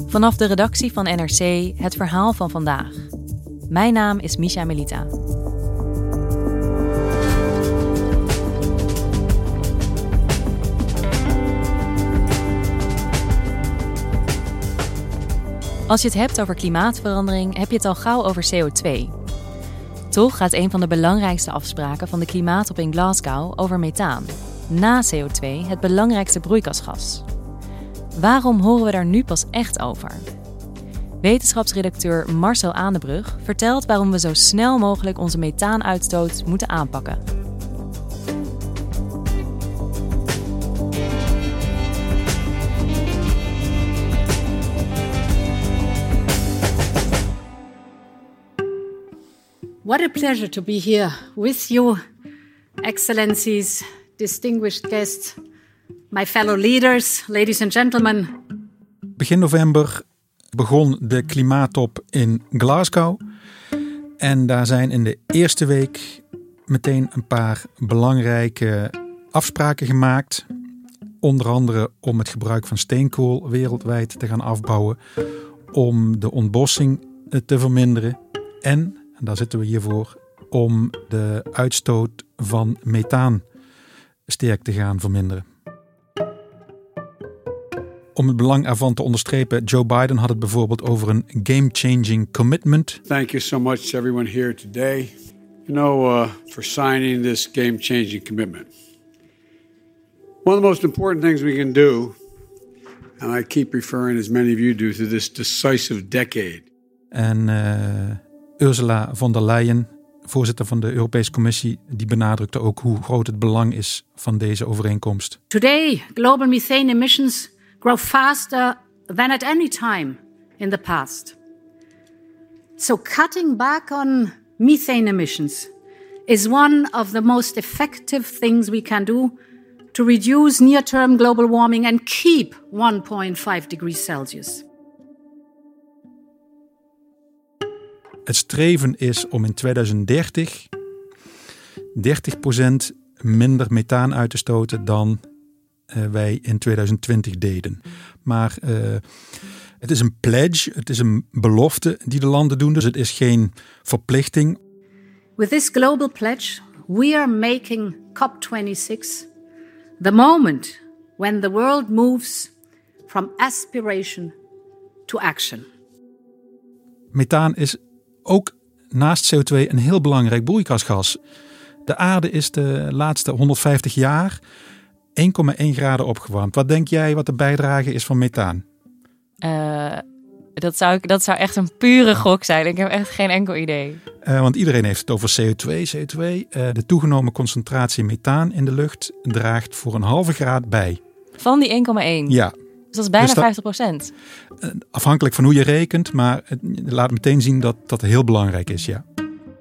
Vanaf de redactie van NRC het verhaal van vandaag. Mijn naam is Misha Melita. Als je het hebt over klimaatverandering, heb je het al gauw over CO2. Toch gaat een van de belangrijkste afspraken van de klimaattop in Glasgow over methaan. Na CO2 het belangrijkste broeikasgas. Waarom horen we daar nu pas echt over? Wetenschapsredacteur Marcel Aandebrug vertelt waarom we zo snel mogelijk onze methaanuitstoot moeten aanpakken. What a pleasure to be here with you, Excellencies, distinguished guests, my fellow leaders, ladies and gentlemen. Begin november begon de klimaattop in Glasgow. En daar zijn in de eerste week meteen een paar belangrijke afspraken gemaakt. Onder andere om het gebruik van steenkool wereldwijd te gaan afbouwen. Om de ontbossing te verminderen. En daar zitten we hiervoor, om de uitstoot van methaan sterk te gaan verminderen. Om het belang ervan te onderstrepen, Joe Biden had het bijvoorbeeld over een game-changing commitment. Thank you so much everyone here today. For signing this game-changing commitment. One of the most important things we can do, and I keep referring as many of you do, to this decisive decade. En Ursula von der Leyen, voorzitter van de Europese Commissie, die benadrukte ook hoe groot het belang is van deze overeenkomst. Today, global methane emissions grow faster than at any time in the past. So cutting back on methane emissions is one of the most effective things we can do to reduce near-term global warming and keep 1.5 degrees Celsius. Het streven is om in 2030 30% minder methaan uit te stoten dan wij in 2020 deden. Maar het is een pledge, het is een belofte die de landen doen. Dus het is geen verplichting. With this global pledge, we are making COP26 the moment when the world moves from aspiration to action. Methaan is ook naast CO2 een heel belangrijk broeikasgas. De aarde is de laatste 150 jaar 1,1 graden opgewarmd. Wat denk jij wat de bijdrage is van methaan? Dat zou echt een pure gok zijn. Ik heb echt geen enkel idee. Want iedereen heeft het over CO2. De toegenomen concentratie methaan in de lucht draagt voor een halve graad bij. Van die 1,1? Ja. Dus dat is bijna 50%. Afhankelijk van hoe je rekent, maar het laat meteen zien dat dat heel belangrijk is, ja.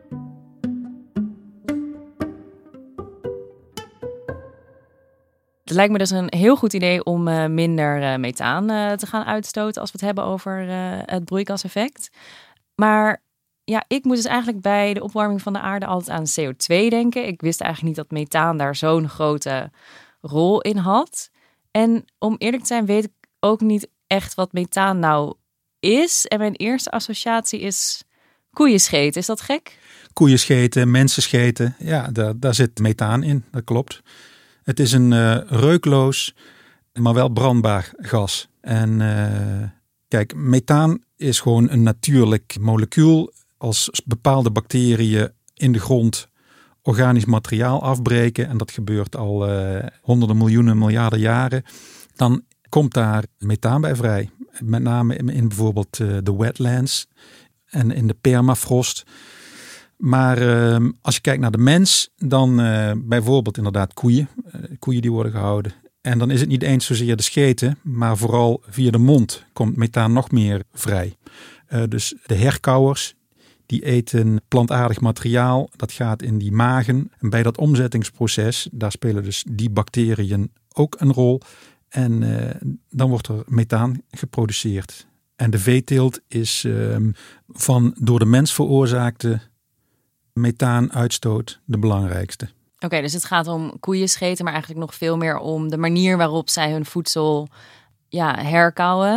Het lijkt me dus een heel goed idee om minder methaan te gaan uitstoten als we het hebben over het broeikaseffect. Maar ja, ik moet dus eigenlijk bij de opwarming van de aarde altijd aan CO2 denken. Ik wist eigenlijk niet dat methaan daar zo'n grote rol in had. En om eerlijk te zijn weet ik ook niet echt wat methaan nou is. En mijn eerste associatie is koeienscheten. Is dat gek? Koeienscheten, mensenscheten, ja, daar zit methaan in, dat klopt. Het is een reukloos, maar wel brandbaar gas. En kijk, methaan is gewoon een natuurlijk molecuul. Als bepaalde bacteriën in de grond organisch materiaal afbreken, en dat gebeurt al honderden miljoenen, miljarden jaren, dan komt daar methaan bij vrij. Met name in bijvoorbeeld de wetlands en in de permafrost. Maar als je kijkt naar de mens, dan bijvoorbeeld inderdaad koeien. Koeien die worden gehouden. En dan is het niet eens zozeer de scheten, maar vooral via de mond komt methaan nog meer vrij. Dus de herkauwers, die eten plantaardig materiaal. Dat gaat in die magen. En bij dat omzettingsproces, daar spelen dus die bacteriën ook een rol. En dan wordt er methaan geproduceerd. En de veeteelt is van door de mens veroorzaakte methaanuitstoot de belangrijkste. Oké, dus het gaat om koeienscheten, maar eigenlijk nog veel meer om de manier waarop zij hun voedsel herkauwen.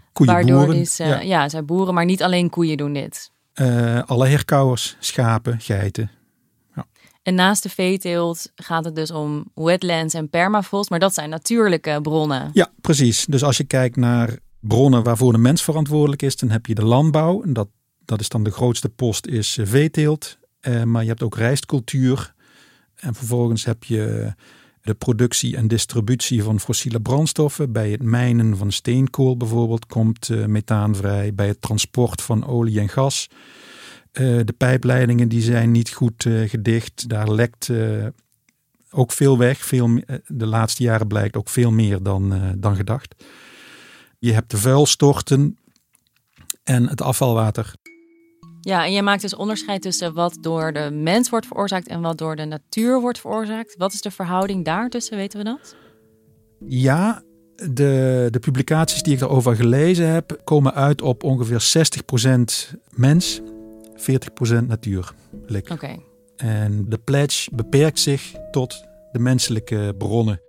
Koeienboeren. Zij boeren, maar niet alleen koeien doen dit. Alle herkauwers, schapen, geiten. Ja. En naast de veeteelt gaat het dus om wetlands en permafrost, maar dat zijn natuurlijke bronnen. Ja, precies. Dus als je kijkt naar bronnen waarvoor de mens verantwoordelijk is, dan heb je de landbouw. En dat is dan de grootste post, is veeteelt. Maar je hebt ook rijstcultuur. En vervolgens heb je de productie en distributie van fossiele brandstoffen. Bij het mijnen van steenkool bijvoorbeeld komt methaan vrij. Bij het transport van olie en gas. De pijpleidingen die zijn niet goed gedicht. Daar lekt ook veel weg. De laatste jaren blijkt ook veel meer dan gedacht. Je hebt de vuilstorten en het afvalwater. Ja, en je maakt dus onderscheid tussen wat door de mens wordt veroorzaakt en wat door de natuur wordt veroorzaakt. Wat is de verhouding daartussen, weten we dat? Ja, de publicaties die ik daarover gelezen heb, komen uit op ongeveer 60% mens, 40% natuur. Oké. En de pledge beperkt zich tot de menselijke bronnen.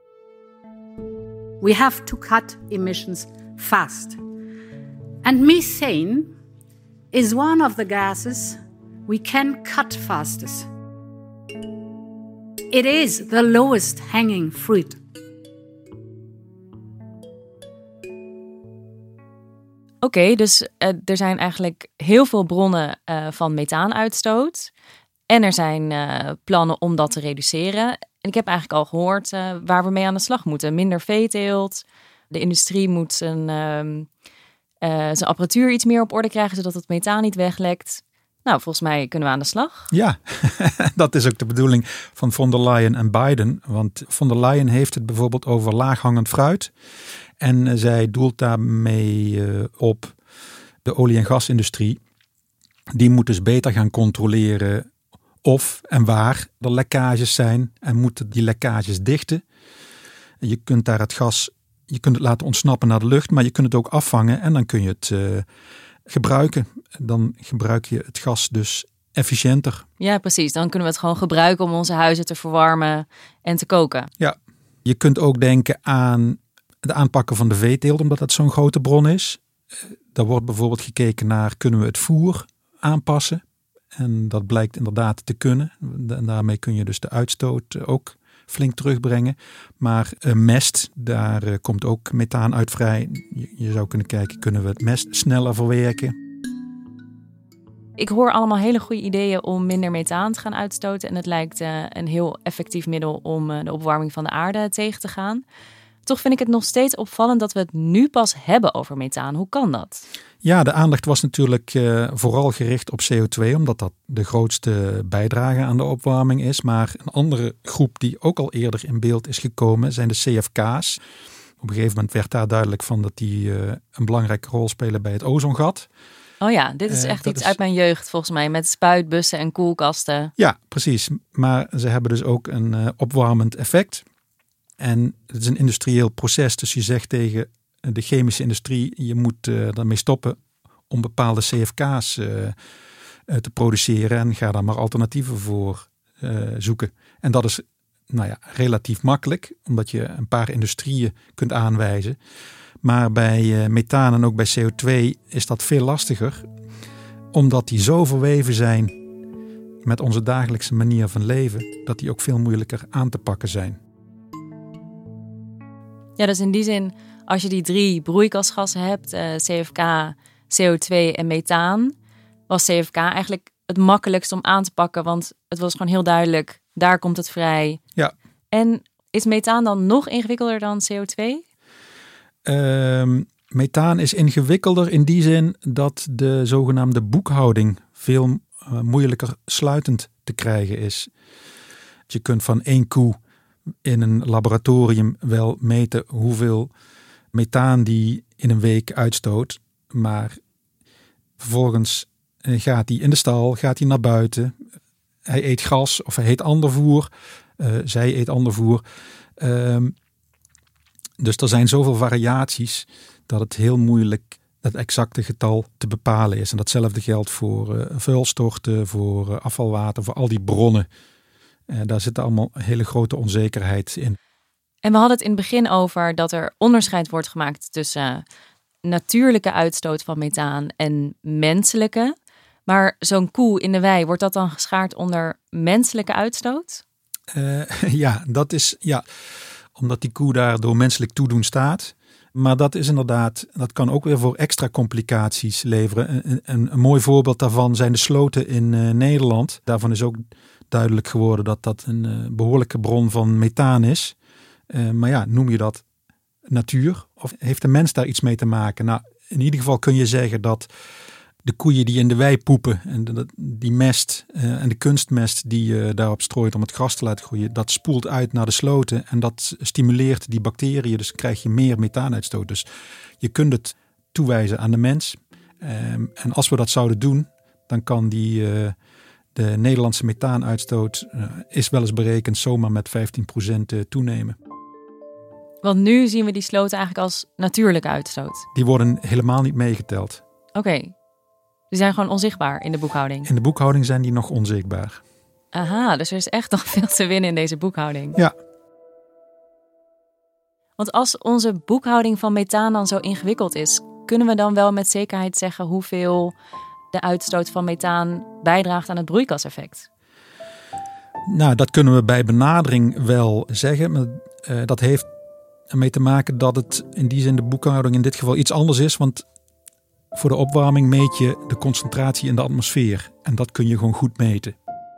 We have to cut emissions fast. And methane is one of the gases we can cut fastest. It is the lowest hanging fruit. Oké, dus er zijn eigenlijk heel veel bronnen van methaanuitstoot. En er zijn plannen om dat te reduceren. En ik heb eigenlijk al gehoord waar we mee aan de slag moeten. Minder veeteelt. De industrie moet zijn apparatuur iets meer op orde krijgen, zodat het methaan niet weglekt. Nou, volgens mij kunnen we aan de slag. Ja, dat is ook de bedoeling van von der Leyen en Biden. Want von der Leyen heeft het bijvoorbeeld over laaghangend fruit. En zij doelt daarmee op de olie- en gasindustrie. Die moet dus beter gaan controleren of en waar er lekkages zijn. En moeten die lekkages dichten. Je kunt daar het gas, je kunt het laten ontsnappen naar de lucht. Maar je kunt het ook afvangen en dan kun je het gebruiken. Dan gebruik je het gas dus efficiënter. Ja, precies. Dan kunnen we het gewoon gebruiken om onze huizen te verwarmen en te koken. Ja, je kunt ook denken aan de aanpakken van de veeteelt, omdat dat zo'n grote bron is. Daar wordt bijvoorbeeld gekeken naar, kunnen we het voer aanpassen? En dat blijkt inderdaad te kunnen. En daarmee kun je dus de uitstoot ook flink terugbrengen. Maar mest, daar komt ook methaan uit vrij. Je zou kunnen kijken, kunnen we het mest sneller verwerken? Ik hoor allemaal hele goede ideeën om minder methaan te gaan uitstoten. En het lijkt een heel effectief middel om de opwarming van de aarde tegen te gaan. Toch vind ik het nog steeds opvallend dat we het nu pas hebben over methaan. Hoe kan dat? Ja, de aandacht was natuurlijk vooral gericht op CO2, omdat dat de grootste bijdrage aan de opwarming is. Maar een andere groep die ook al eerder in beeld is gekomen zijn de CFK's. Op een gegeven moment werd daar duidelijk van dat die een belangrijke rol spelen bij het ozongat. Oh ja, dit is echt iets uit mijn jeugd volgens mij, met spuitbussen en koelkasten. Ja, precies. Maar ze hebben dus ook een opwarmend effect. En het is een industrieel proces, dus je zegt tegen de chemische industrie, je moet daarmee stoppen om bepaalde CFK's te produceren en ga daar maar alternatieven voor zoeken. En dat is relatief makkelijk, omdat je een paar industrieën kunt aanwijzen. Maar bij methaan en ook bij CO2 is dat veel lastiger, omdat die zo verweven zijn met onze dagelijkse manier van leven, dat die ook veel moeilijker aan te pakken zijn. Ja, dus in die zin, als je die 3 broeikasgassen hebt, CFK, CO2 en methaan, was CFK eigenlijk het makkelijkst om aan te pakken, want het was gewoon heel duidelijk, daar komt het vrij. Ja. En is methaan dan nog ingewikkelder dan CO2? Methaan is ingewikkelder in die zin dat de zogenaamde boekhouding veel moeilijker sluitend te krijgen is. Je kunt van 1 koe in een laboratorium wel meten hoeveel methaan die in een week uitstoot. Maar vervolgens gaat hij in de stal, gaat hij naar buiten. Hij eet gras of hij eet ander voer. Zij eet ander voer. Dus er zijn zoveel variaties dat het heel moeilijk het exacte getal te bepalen is. En datzelfde geldt voor vuilstorten, voor afvalwater, voor al die bronnen. Daar zit allemaal hele grote onzekerheid in. En we hadden het in het begin over dat er onderscheid wordt gemaakt tussen natuurlijke uitstoot van methaan en menselijke. Maar zo'n koe in de wei, wordt dat dan geschaard onder menselijke uitstoot? Dat is omdat die koe daar door menselijk toedoen staat. Maar dat is inderdaad, dat kan ook weer voor extra complicaties leveren. Een mooi voorbeeld daarvan zijn de sloten in Nederland. Daarvan is ook duidelijk geworden dat dat een behoorlijke bron van methaan is. Maar noem je dat natuur? Of heeft de mens daar iets mee te maken? Nou, in ieder geval kun je zeggen dat de koeien die in de wei poepen en die mest en de kunstmest die je daarop strooit om het gras te laten groeien, dat spoelt uit naar de sloten en dat stimuleert die bacteriën. Dus dan krijg je meer methaanuitstoot. Dus je kunt het toewijzen aan de mens. En als we dat zouden doen, dan kan de Nederlandse methaanuitstoot is wel eens berekend zomaar met 15% toenemen. Want nu zien we die sloten eigenlijk als natuurlijke uitstoot. Die worden helemaal niet meegeteld. Oké. Die zijn gewoon onzichtbaar in de boekhouding. In de boekhouding zijn die nog onzichtbaar. Aha, dus er is echt nog veel te winnen in deze boekhouding. Ja. Want als onze boekhouding van methaan dan zo ingewikkeld is, kunnen we dan wel met zekerheid zeggen hoeveel de uitstoot van methaan bijdraagt aan het broeikaseffect? Nou, dat kunnen we bij benadering wel zeggen. Maar dat heeft ermee te maken dat het in die zin de boekhouding in dit geval iets anders is. Want voor de opwarming meet je de concentratie in de atmosfeer. En dat kun je gewoon goed meten.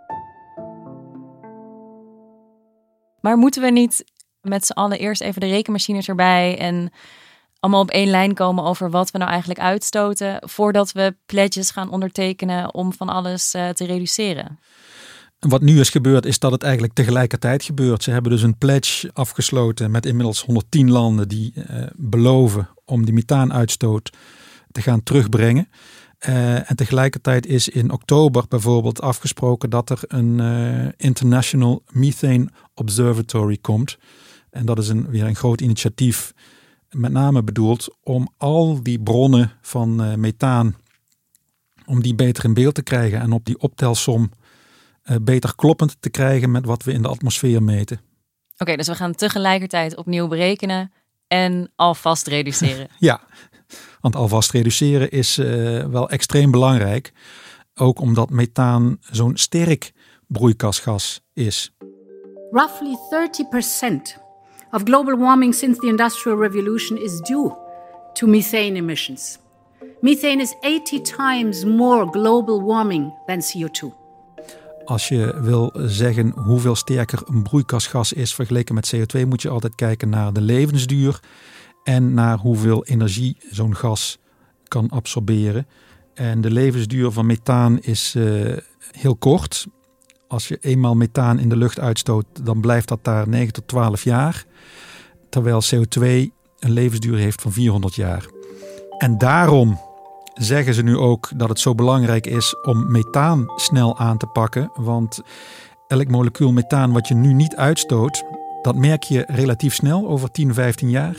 Maar moeten we niet met z'n allen eerst even de rekenmachines erbij en allemaal op één lijn komen over wat we nou eigenlijk uitstoten, voordat we pledges gaan ondertekenen om van alles te reduceren? Wat nu is gebeurd is dat het eigenlijk tegelijkertijd gebeurt. Ze hebben dus een pledge afgesloten met inmiddels 110 landen die beloven om die methaanuitstoot te gaan terugbrengen. En tegelijkertijd is in oktober bijvoorbeeld afgesproken dat er een International Methane Observatory komt. En dat is weer een groot initiatief, met name bedoeld om al die bronnen van methaan, om die beter in beeld te krijgen en op die optelsom beter kloppend te krijgen met wat we in de atmosfeer meten. Oké, dus we gaan tegelijkertijd opnieuw berekenen en alvast reduceren. Ja, want alvast reduceren is wel extreem belangrijk. Ook omdat methaan zo'n sterk broeikasgas is. Roughly 30% of global warming since the Industrial Revolution is due to methane emissions. Methane is 80 times more global warming than CO2. Als je wil zeggen hoeveel sterker een broeikasgas is vergeleken met CO2, moet je altijd kijken naar de levensduur en naar hoeveel energie zo'n gas kan absorberen. En de levensduur van methaan is heel kort. Als je eenmaal methaan in de lucht uitstoot, dan blijft dat daar 9 tot 12 jaar. Terwijl CO2 een levensduur heeft van 400 jaar. En daarom zeggen ze nu ook dat het zo belangrijk is om methaan snel aan te pakken. Want elk molecuul methaan wat je nu niet uitstoot, dat merk je relatief snel over 10, 15 jaar.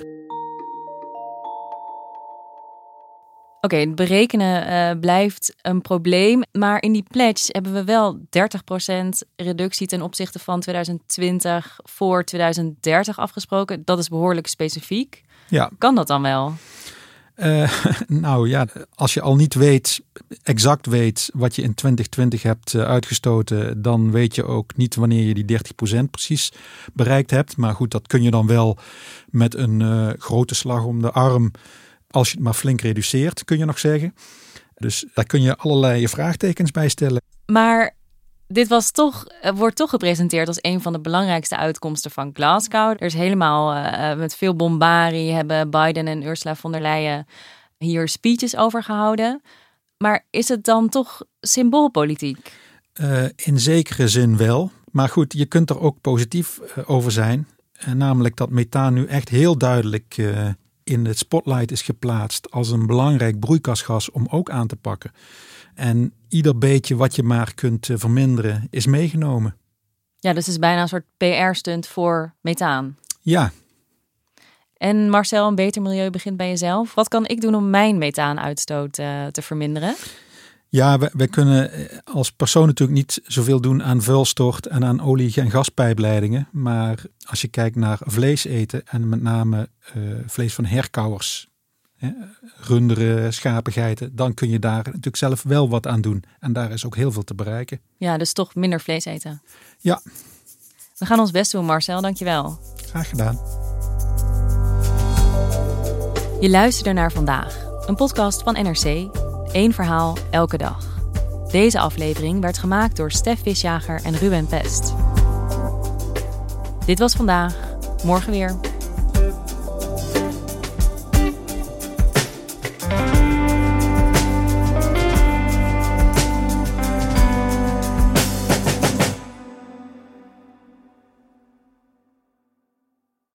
Oké, het berekenen blijft een probleem. Maar in die pledge hebben we wel 30% reductie ten opzichte van 2020 voor 2030 afgesproken. Dat is behoorlijk specifiek. Ja. Kan dat dan wel? Nou ja, als je al niet exact weet wat je in 2020 hebt uitgestoten, dan weet je ook niet wanneer je die 30% precies bereikt hebt. Maar goed, dat kun je dan wel met een grote slag om de arm, als je het maar flink reduceert, kun je nog zeggen. Dus daar kun je allerlei vraagtekens bij stellen. Maar dit wordt toch gepresenteerd als een van de belangrijkste uitkomsten van Glasgow. Er is helemaal met veel bombarie hebben Biden en Ursula von der Leyen hier speeches over gehouden. Maar is het dan toch symboolpolitiek? In zekere zin wel. Maar goed, je kunt er ook positief over zijn. Namelijk dat methaan nu echt heel duidelijk in het spotlight is geplaatst als een belangrijk broeikasgas om ook aan te pakken. En ieder beetje wat je maar kunt verminderen is meegenomen. Ja, dus het is bijna een soort PR-stunt voor methaan. Ja. En Marcel, een beter milieu begint bij jezelf. Wat kan ik doen om mijn methaanuitstoot te verminderen? Ja, wij kunnen als persoon natuurlijk niet zoveel doen aan vuilstort en aan olie- en gaspijpleidingen. Maar als je kijkt naar vlees eten en met name vlees van herkauwers, runderen, schapen, geiten, dan kun je daar natuurlijk zelf wel wat aan doen. En daar is ook heel veel te bereiken. Ja, dus toch minder vlees eten. Ja. We gaan ons best doen, Marcel. Dankjewel. Graag gedaan. Je luisterde naar Vandaag, een podcast van NRC. 1 verhaal, elke dag. Deze aflevering werd gemaakt door Stef Visjager en Ruben Pest. Dit was Vandaag, morgen weer.